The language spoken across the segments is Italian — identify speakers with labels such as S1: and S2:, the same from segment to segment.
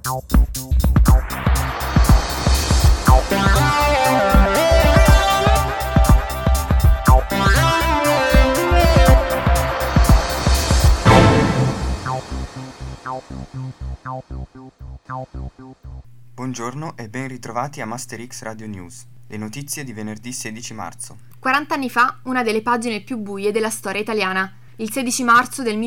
S1: Buongiorno e ben ritrovati a Master X Radio News, le notizie di venerdì 16 marzo.
S2: 40 anni fa, una delle pagine più buie della storia italiana. Il 16 marzo del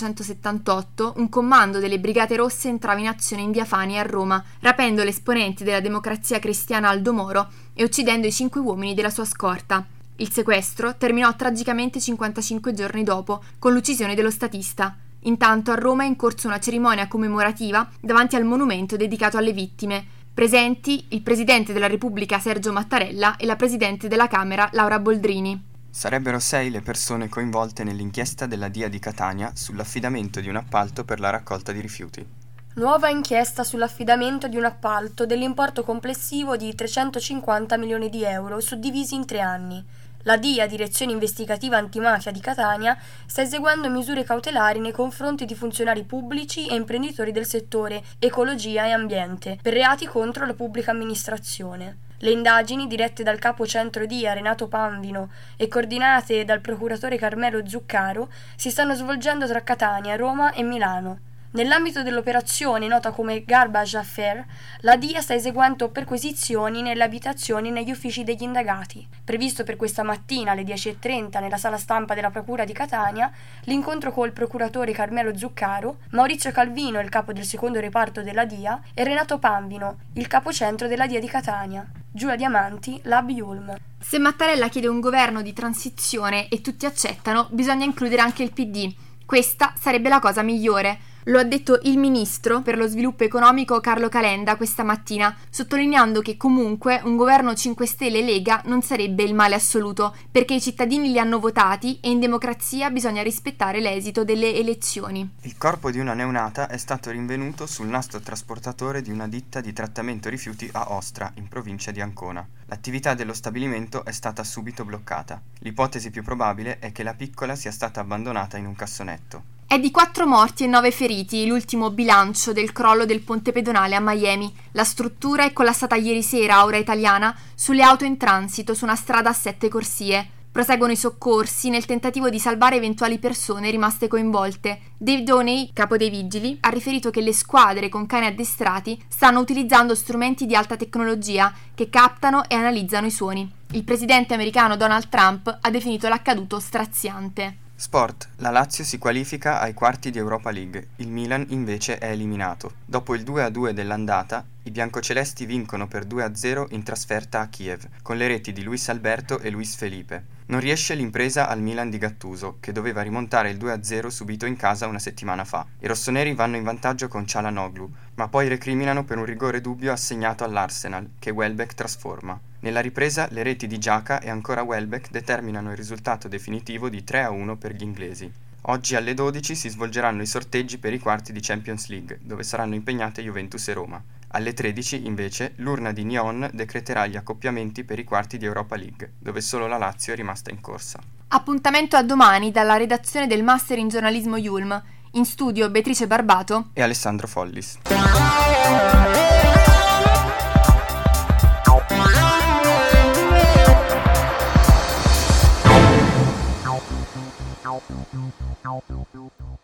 S2: 1978, un comando delle Brigate Rosse entrava in azione in via Fani a Roma, rapendo l'esponente della Democrazia Cristiana Aldo Moro e uccidendo i 5 uomini della sua scorta. Il sequestro terminò tragicamente 55 giorni dopo, con l'uccisione dello statista. Intanto a Roma è in corso una cerimonia commemorativa davanti al monumento dedicato alle vittime. Presenti il Presidente della Repubblica Sergio Mattarella e la Presidente della Camera Laura Boldrini.
S1: Sarebbero 6 le persone coinvolte nell'inchiesta della DIA di Catania sull'affidamento di un appalto per la raccolta di rifiuti.
S3: Nuova inchiesta sull'affidamento di un appalto dell'importo complessivo di 350 milioni di euro suddivisi in 3 anni. La DIA, Direzione Investigativa Antimafia di Catania, sta eseguendo misure cautelari nei confronti di funzionari pubblici e imprenditori del settore ecologia e ambiente per reati contro la pubblica amministrazione. Le indagini, dirette dal capo centro DIA Renato Panvino e coordinate dal procuratore Carmelo Zuccaro, si stanno svolgendo tra Catania, Roma e Milano. Nell'ambito dell'operazione nota come Garbage Affair, la DIA sta eseguendo perquisizioni nelle abitazioni e negli uffici degli indagati. Previsto per questa mattina alle 10:30 nella sala stampa della Procura di Catania, l'incontro col procuratore Carmelo Zuccaro, Maurizio Calvino, il capo del secondo reparto della DIA, e Renato Panvino, il capocentro della DIA di Catania. Giulia Diamanti, Lab Yulm.
S2: Se Mattarella chiede un governo di transizione e tutti accettano, bisogna includere anche il PD. Questa sarebbe la cosa migliore. Lo ha detto il ministro per lo sviluppo economico Carlo Calenda questa mattina, sottolineando che comunque un governo 5 Stelle e Lega non sarebbe il male assoluto, perché i cittadini li hanno votati e in democrazia bisogna rispettare l'esito delle elezioni.
S1: Il corpo di una neonata è stato rinvenuto sul nastro trasportatore di una ditta di trattamento rifiuti a Ostra, in provincia di Ancona. L'attività dello stabilimento è stata subito bloccata. L'ipotesi più probabile è che la piccola sia stata abbandonata in un cassonetto.
S2: È di 4 morti e 9 feriti l'ultimo bilancio del crollo del ponte pedonale a Miami. La struttura è collassata ieri sera a ora italiana sulle auto in transito su una strada a 7 corsie. Proseguono i soccorsi nel tentativo di salvare eventuali persone rimaste coinvolte. Dave Doney, capo dei vigili, ha riferito che le squadre con cani addestrati stanno utilizzando strumenti di alta tecnologia che captano e analizzano i suoni. Il presidente americano Donald Trump ha definito l'accaduto straziante.
S1: Sport. La Lazio si qualifica ai quarti di Europa League, il Milan invece è eliminato. Dopo il 2-2 dell'andata, i biancocelesti vincono per 2-0 in trasferta a Kiev, con le reti di Luis Alberto e Luis Felipe. Non riesce l'impresa al Milan di Gattuso, che doveva rimontare il 2-0 subito in casa una settimana fa. I rossoneri vanno in vantaggio con Çalhanoğlu, ma poi recriminano per un rigore dubbio assegnato all'Arsenal, che Welbeck trasforma. Nella ripresa le reti di Xhaka e ancora Welbeck determinano il risultato definitivo di 3-1 per gli inglesi. Oggi alle 12 si svolgeranno i sorteggi per i quarti di Champions League, dove saranno impegnate Juventus e Roma. Alle 13, invece, l'urna di Nyon decreterà gli accoppiamenti per i quarti di Europa League, dove solo la Lazio è rimasta in corsa.
S2: Appuntamento a domani dalla redazione del Master in Giornalismo Yulm. In studio Beatrice Barbato
S1: e Alessandro Follis.